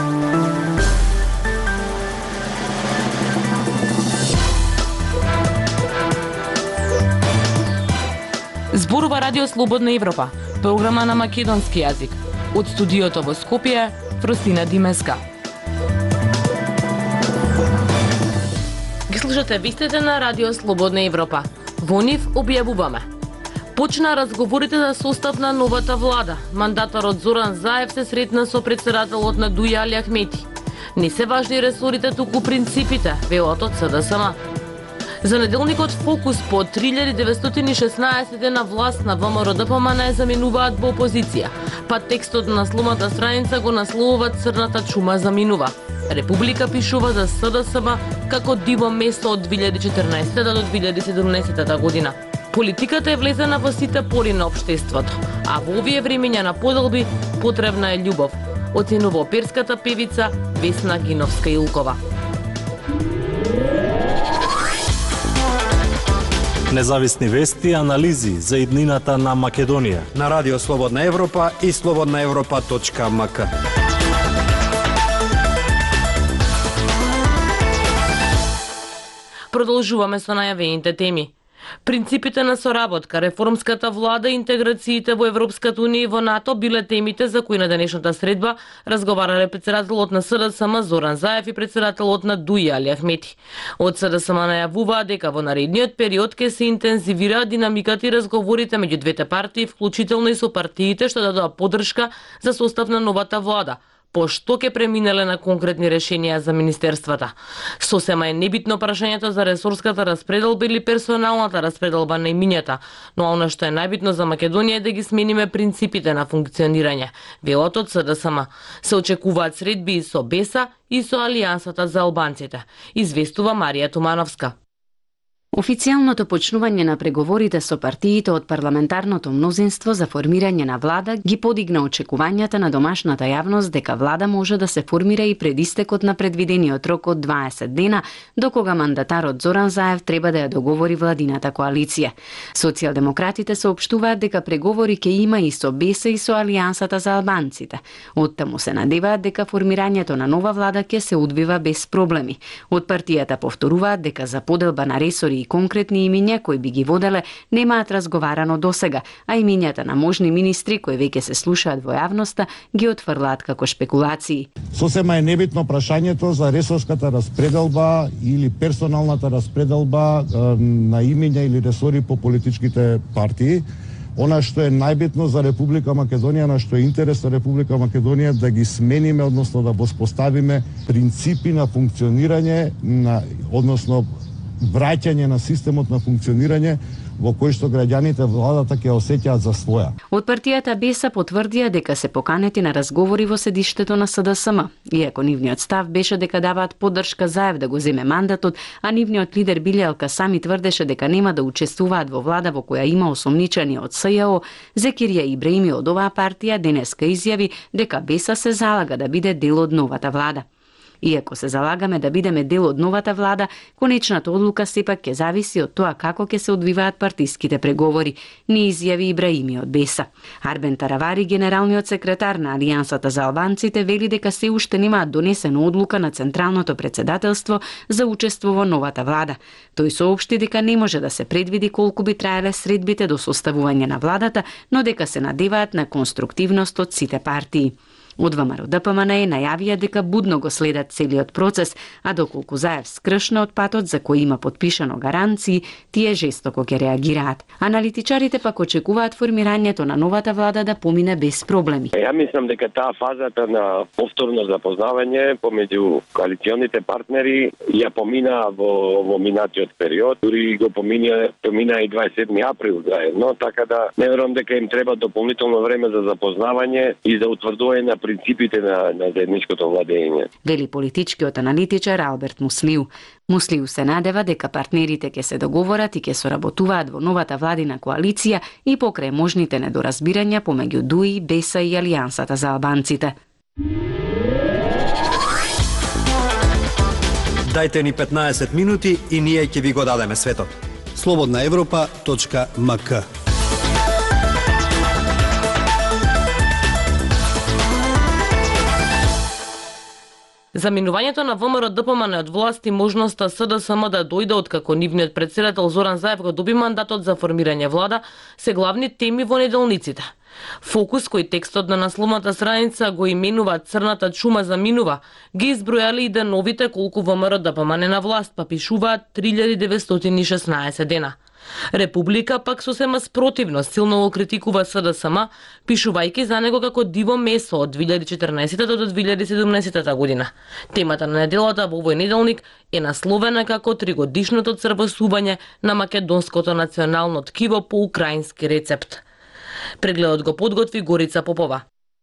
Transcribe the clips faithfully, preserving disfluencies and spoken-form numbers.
Зборува Радио Слободна Европа, програма на македонски јазик. Од студиото во Скопје, Фростина Димеска. Ги слушате вестите на Радио Слободна Европа. Во нив објавуваме. Почна разговорите за состав на новата влада. Мандаторот Зоран Заев се сретна со претседателот на ДУИ Али Ахмети. Не се важни ресорите, туку принципите, велат од СДСМ. За неделникот Фокус по три илјади деветстотини и шеснаесет на власт на ВМРО-ДПМН ја заменуваат во опозиција, па текстот на насловната страница го насловува Црната чума заминува. Република пишува за СДСМ како диво место од две илјади и четрнаесетта до две илјади и седумнаесетта година. Политиката е влезена во сите пори на општеството, а во овие времења на поделби потребна е љубов, оценува оперската певица Весна Гиновска-Илкова. Независни вести и анализи за иднината на Македонија на Радио Слободна Европа и слободна европа точка ем ка. Продолжуваме со најавените теми. Принципите на соработка, реформската влада и интеграциите во Европската унија и во НАТО биле темите за кои на денешната средба разговарале претседателот на СДСМ Зоран Заев и претседателот на ДУИ Али Ахмети. Од СДСМ најавуваа дека во наредниот период ќе се интензивира динамиката и разговорите меѓу двете партии, вклучително и со партиите што дадоа поддршка за состав на новата влада, пошто ќе преминале на конкретни решенија за министерствата. Сосема е небитно прашањето за ресорската распределба или персоналната распределба на имињата, но она што е најбитно за Македонија е да ги смениме принципите на функционирање. Велот од СДСМ. Се очекуваат средби и со БЕСА и со Алијансата за албанците, известува Марија Тумановска. Официјалното почнување на преговорите со партиите од парламентарното мнозинство за формирање на влада ги подигна очекувањата на домашната јавност дека влада може да се формира и пред истекот на предвидениот рок од дваесет дена, докога мандатарот Зоран Заев треба да ја договори владината коалиција. Социјалдемократите соопштуваат дека преговори ќе има и со БЕСА и со Алијансата за албанците. Оттаму се надеваат дека формирањето на нова влада ќе се одвива без проблеми. Од партијата повторуваат дека за поделба на ресори и конкретни имиња кои би ги воделе немаат разговарано досега, а имињата на можни министри кои веќе се слушаат во јавноста ги отфрлаат како шпекулации. Сосема е небитно прашањето за ресорската распределба или персоналната распределба на имиња или ресори по политичките партии. Она што е најбитно за Република Македонија, на што е интерес за Република Македонија да ги смениме, односно да воспоставиме принципи на функционирање, на, односно враќање на системот на функционирање во кој што граѓаните владата ќе осеќаат за своја. Од партијата БЕСА потврдија дека се поканети на разговори во седиштето на СДСМ, иако нивниот став беше дека даваат поддршка Заев да го земе мандатот, а нивниот лидер Били Алкасами тврдеше дека нема да учествуваат во влада во која има осомничани од СЈО. Зекирија Ибраими од оваа партија денеска изјави дека БЕСА се залага да биде дел од новата влада. Иако се залагаме да бидеме дел од новата влада, конечната одлука сепак ќе зависи од тоа како ќе се одвиваат партиските преговори, ни изјави Ибраими од БЕСА. Арбен Таравари, генералниот секретар на Алијансата за албанците, вели дека се уште немаат донесена одлука на Централното претседателство за учество во новата влада. Тој соопшти дека не може да се предвиди колку би траеле средбите до составување на владата, но дека се надеваат на конструктивност од сите партии. Од ВМРО-ДПМН најавија дека будно го следат целиот процес, а доколку Заев скршна од патот за кој има подпишано гаранции, тие жестоко ќе реагираат. Аналитичарите пак очекуваат формирањето на новата влада да помине без проблеми. Ја мислам дека таа фазата на повторно запознавање помеѓу коалиционите партнери ја помина во, во минатиот период, дури го помина, помина и дваесет и седми април заедно, така да не верувам дека им треба дополнително време за запознавање и за утврдување на принципите на, на заедничкото владење. Вели политичкиот аналитичар Алберт Муслиу. Муслиу се надева дека партнерите ќе се договорат и ќе соработуваат во новата владина коалиција и покрај можните недоразбирања помеѓу ДУИ, БЕСА и Алијансата за албанците. Дајте ни петнаесет минути и ние ќе ви го дадеме светот. слободна европа точка ем ка. Заминувањето на ВМРО Д П М Н од власт и можноста С Д С М да дојде откако нивниот претседател Зоран Заев го доби мандатот за формирање влада се главни теми во неделниците. Фокус кој текстот на насловната страница го именува Црната чума заминува, ги избројали и деновите колку ВМРО Д П М Н на власт, па пишуваат три илјади деветстотини и шеснаесет дена. Република пак сосема спротивно силно го критикува С Д С М, пишувајќи за него како диво месо од две илјади и четрнаесетта до две илјади и седумнаесетта година. Темата на неделата во овој неделник е насловена како тригодишното црвосување на македонското национално ткиво по украински рецепт. Прегледот го подготви Горица Попова.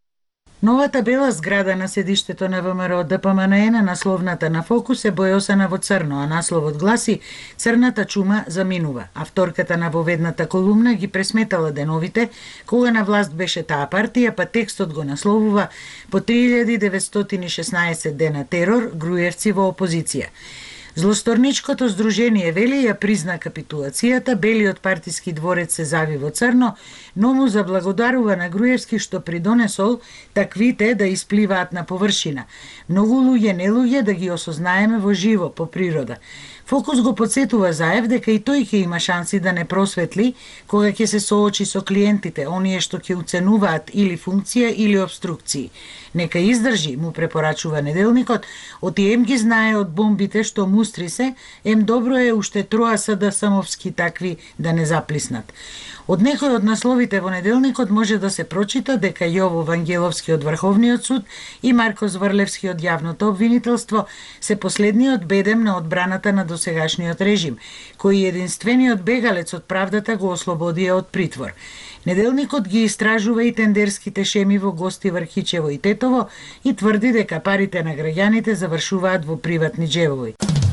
Новата бела зграда на седиштето на ВМРО Д П М Н е на насловната на Фокус е бојосана во црно, а насловот гласи Црната чума заминува. Авторката на воведната колумна ги пресметала деновите кога на власт беше таа партија, па текстот го насловува по три илјади деветстотини и шеснаесет дена терор, Груевци во опозиција. Злосторничкото здружение вели ја призна капитулацијата, белиот партиски дворец се зави во црно, но му заблагодарува на Груевски што придонесол таквите да испливаат на површина. Многу луѓе не луѓе да ги осознаеме во живо, по природа. Фокус го подсетува Заев дека и тој ќе има шанси да не просветли кога ќе се соочи со клиентите, оние што ќе уценуваат или функција или обструкции. Нека издржи, му препорачува неделникот, оти ем ги знае од бомбите што мустри се, ем добро е уште троа С Д С-овски такви да не заплиснат. Од некој од насловите во неделникот може да се прочита дека Јово Вангеловски од Врховниот суд и Марко Зврлевски од Јавното обвинителство се последниот бедем на одбраната на досегашниот режим, кој единствениот бегалец од правдата го ослободија од притвор. Неделникот ги истражува и тендерските шеми во Гости, Врхичево и Тетово и тврди дека парите на граѓаните завршуваат во приватни џебови.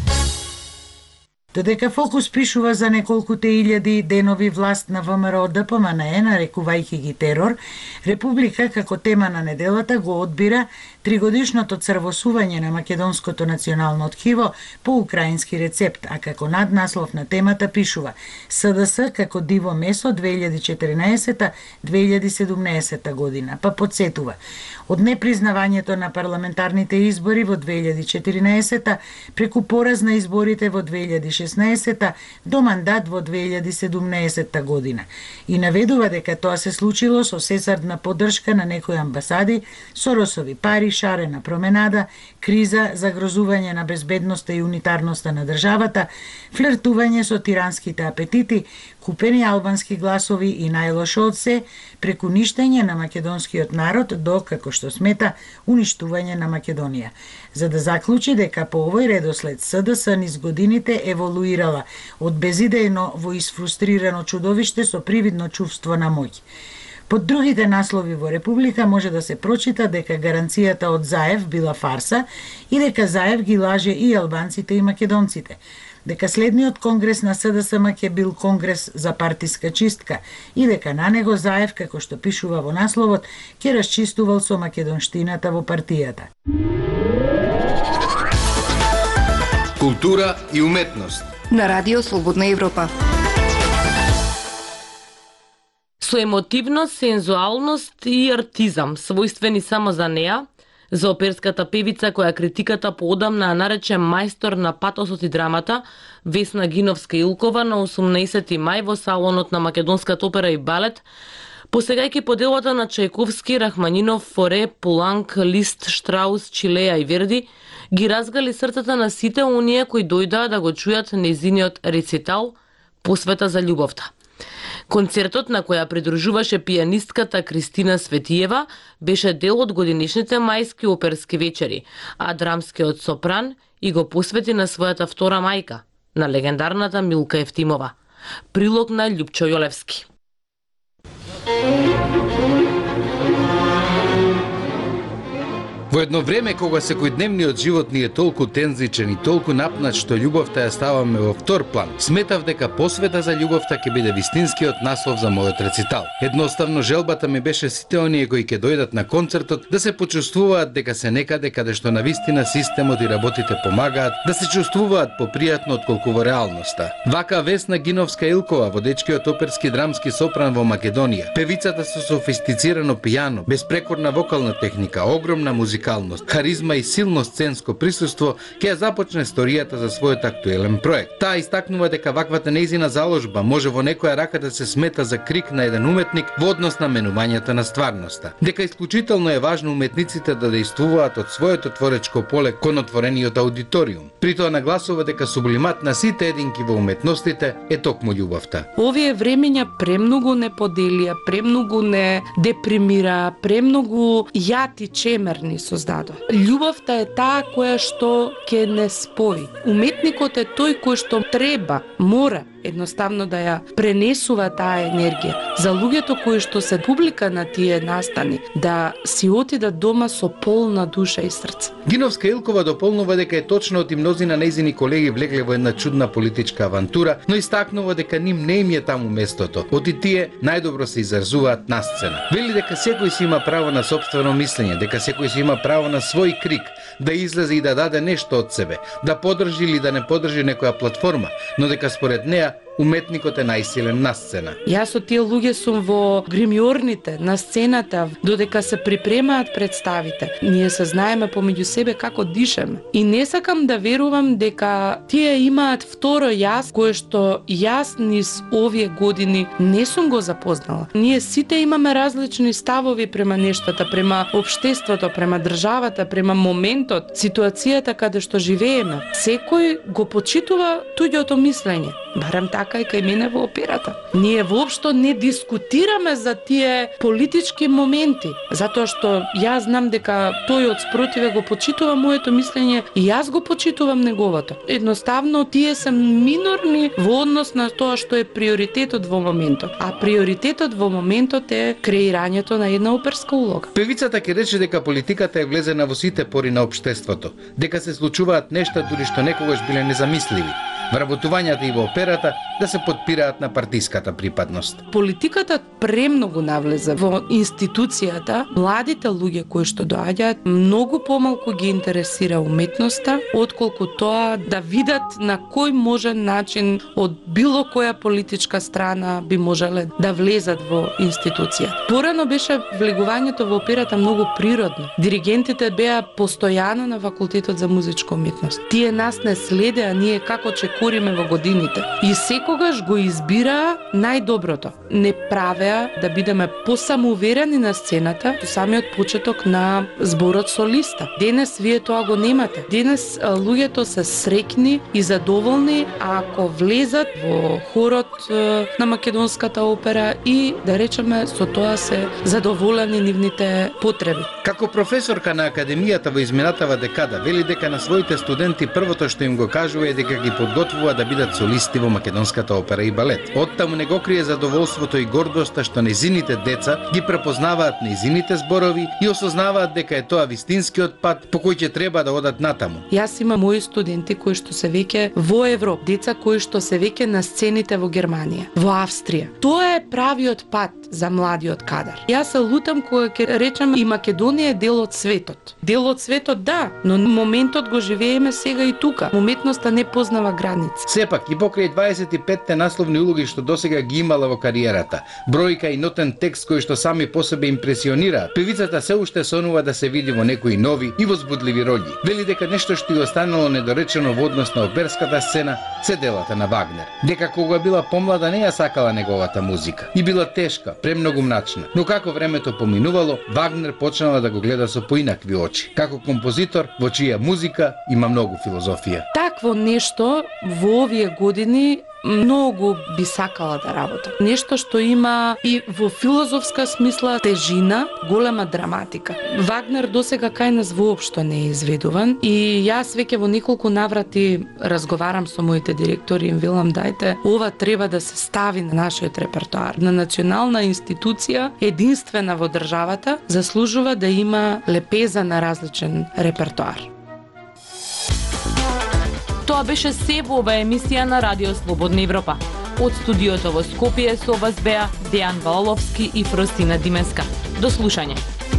Додека Фокус пишува за неколкуте илјади денови власт на ВМРО Д П М Н Е, нарекувајќи ги терор, Република како тема на неделата го одбира тригодишното црвосување на македонското национално ткиво по украински рецепт, а како наднаслов на темата пишува С Д С како диво месо две илјади и четиринаесетта - две илјади и седумнаесетта година, па подсетува од непризнавањето на парламентарните избори во две илјади и четиринаесетта преку пораз на изборите во две илјади и шеснаесетта до мандат во две илјади и седумнаесетта година и наведува дека тоа се случило со сесардна поддршка на некои амбасади, Соросови пари, шарена променада, криза, загрозување на безбедноста и унитарноста на државата, флиртување со тиранските апетити, купени албански гласови и најлошо од се, преку ништење на македонскиот народ до, како што смета, уништување на Македонија. За да заклучи дека по овој редослед С Д С низ годините еволуирала од безидејно во изфрустрирано чудовиште со привидно чувство на моќ. Под другите наслови во Република може да се прочита дека гаранцијата од Заев била фарса и дека Заев ги лаже и албанците и македонците, дека следниот конгрес на С Д С М ќе бил конгрес за партиска чистка и дека на него Заев, како што пишува во насловот, ќе расчистувал со македонштината во партијата. Култура и уметност на Радио Слободна Европа. Со емотивност, сензуалност и артизам, својствени само за неа, за оперската певица која критиката поодамна нарече мајстор на патосот и драмата, Весна Гиновска-Илкова на осумнаесети мај во салонот на Македонската опера и балет, посегајќи по делата на Чајковски, Рахманинов, Форе, Пуланк, Лист, Штраус, Чилеја и Верди, ги разгали срцата на сите оние кои дојдаа да го чујат незиниот рецитал посвета за љубовта. Концертот, на која придружуваше пијанистката Кристина Светиева, беше дел од годинишните мајски оперски вечери, а драмскиот сопран и го посвети на својата втора мајка, на легендарната Милка Евтимова. Прилог на Љупчо Јолевски. Во едно време кога секојдневниот живот ни е толку тензичен и толку напнат што љубовта ја ставаме во втор план, сметав дека посвета за љубовта ќе биде вистинскиот наслов за мојот рецитал. Едноставно желбата ми беше сите оние кои ќе дојдат на концертот да се почувствуваат дека се некаде каде што навистина системот и работите помагаат, да се чувствуваат попријатно отколку во реалноста. Вака Весна Гиновска-Илкова, водечкиот оперски драмски сопран во Македонија, певицата со софистицирано пијано, безпрекорна вокална техника, огромна музика музикалност, харизма и силно сценско присуство ќе ја започне сторијата за својот актуелен проект. Таа истакнува дека ваквата нејзина заложба може во некоја рака да се смета за крик на еден уметник во однос на менувањето на стварноста. Дека исклучително е важно уметниците да действуваат од своето творечко поле кон отворениот аудиториум. При тоа нагласува дека сублимат на сите единки во уметностите е токму љубовта. Овие времења премногу не поделија, премногу не депримира, премногу јати чемерни создадо. Љубовта е таа која што ќе не спои. Уметникот е тој кој што треба, мора едноставно да ја пренесува таа енергија. За луѓето кои што се публика на тие настани, да си отидат дома со полна душа и срце. Гиновска Илкова дополнува дека е точно од и мнозина нејзини колеги влегле во една чудна политичка авантура, но истакнува дека ним не им е таму местото. Од и тие најдобро се изразуваат на сцена. Вели дека секој си има право на сопствено мислење, дека секој си има право на свој крик, да излезе и да даде нешто од себе, да подржи или да не подржи некоја платформа, но дека според неа уметникот е најсилен на сцена. Јас со тие луѓе сум во гримјорните, на сцената, додека се припремаат представите. Ние се знаеме помеѓу себе како дишеме. И не сакам да верувам дека тие имаат второ јас, кое што јас низ овие години не сум го запознала. Ние сите имаме различни ставови према нештата, према општеството, према државата, према моментот, ситуацијата каде што живееме. Секој го почитува туѓото мислење. Барем така и кај мене во операта. Ние воопшто не дискутираме за тие политички моменти, затоа што јас знам дека тој од спротиве го почитува моето мислење и јас го почитувам неговото. Едноставно тие се минорни во однос на тоа што е приоритетот во моментот. А приоритетот во моментот е креирањето на една оперска улога. Певицата ќе рече дека политиката е влезена во сите пори на општеството, дека се случуваат нешта дури што некогаш биле незамисливи. Вработувањата и во операта да се подпираат на партиската припадност. Политиката премногу навлезе во институцијата. Младите луѓе кои што доаѓаат многу помалку ги интересира уметноста, отколку тоа да видат на кој можен начин од било која политичка страна би можеле да влезат во институција. Порано беше влегувањето во операта многу природно. Диригентите беа постојано на факултетот за музичка уметност. Тие нас не следеа, ние како чекориме во годините. И секогаш го избираа најдоброто. Не правеа да бидеме посамоуверени на сцената до самиот почеток на зборот солиста. Денес вие тоа го немате. Денес луѓето се среќни и задоволни ако влезат во хорот на македонската опера и да речеме со тоа се задоволени нивните потреби. Како професорка на академијата во изминатава декада вели дека на своите студенти првото што им го кажува е дека ги подготвува да бидат солисти во македонската опера и балет. Оттаму не го крие задоволството и гордоста што незините деца ги препознаваат незините зборови и осознаваат дека е тоа вистинскиот пат по кој ќе треба да одат натаму. Јас имам мои студенти кои што се веќе во Европа, деца кои што се веќе на сцените во Германија, во Австрија. Тоа е правиот пат за младиот кадар. Јас се лутам кога ќе речам и Македонија е дел од светот. Дел од светот да, но моментот го живееме сега и тука. Уметноста не познава граници. Сепак и покрај дваесет и петте насловни улоги што досега ги имала во кариерата, бројка и нотен текст кои што сами по себе импресионираат, певицата се уште сонува да се види во некои нови и возбудливи роли. Вели дека нешто што ја останало недоречено во однос на оперската сцена се делата на Вагнер. Дека кога била помлада не ја сакала неговата музика и била тешка, премногу мрачна. Но како времето поминувало, Вагнер почнала да го гледа со поинакви очи, како композитор во чија музика има многу филозофија. Такво нешто во овие години многу би сакала да работам. Нешто што има и во филозофска смисла тежина, голема драматика. Вагнер досега кај нас воопшто не е изведуван и јас веќе во неколку наврати разговарам со моите директори и им велам дајте, ова треба да се стави на нашиот репертоар. На национална институција, единствена во државата, заслужува да има лепеза на различен репертоар. Тоа беше се во оваа емисија на Радио Слободна Европа. Од студиото во Скопје со вас беа Дејан Валовски и Фростина Димеска. До слушање.